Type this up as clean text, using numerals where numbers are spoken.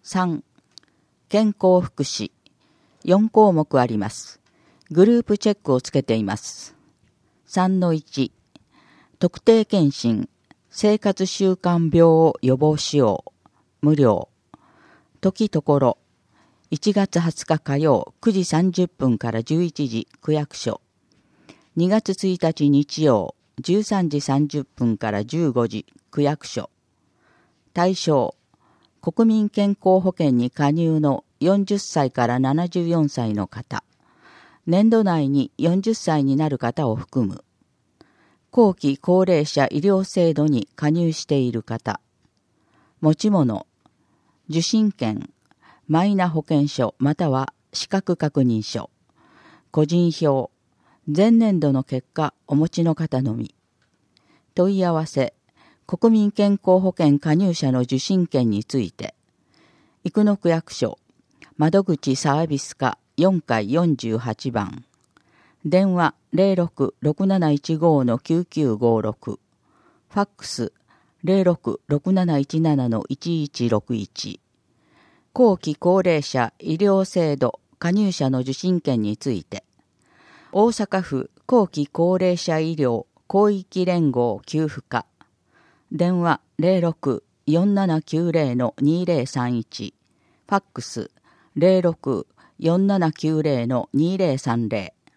3、健康福祉。4項目あります。グループチェックをつけています。3-1、特定健診、生活習慣病を予防しよう。無料。時ところ、1月20日火曜9時30分から11時区役所。2月1日日曜13時30分から15時区役所。対象、国民健康保険に加入の40歳から74歳の方。年度内に40歳になる方を含む。後期高齢者医療制度に加入している方。持ち物、受診券、マイナ保険証または資格確認書。個人票、前年度の結果お持ちの方のみ。問い合わせ、国民健康保険加入者の受診券について。生野区役所、窓口サービス課4階48番。電話06-6715-9956。ファックス06-6717-1161。後期高齢者医療制度加入者の受診券について。大阪府後期高齢者医療広域連合給付課。電話06-4790-2031。ファックス06-4790-2030。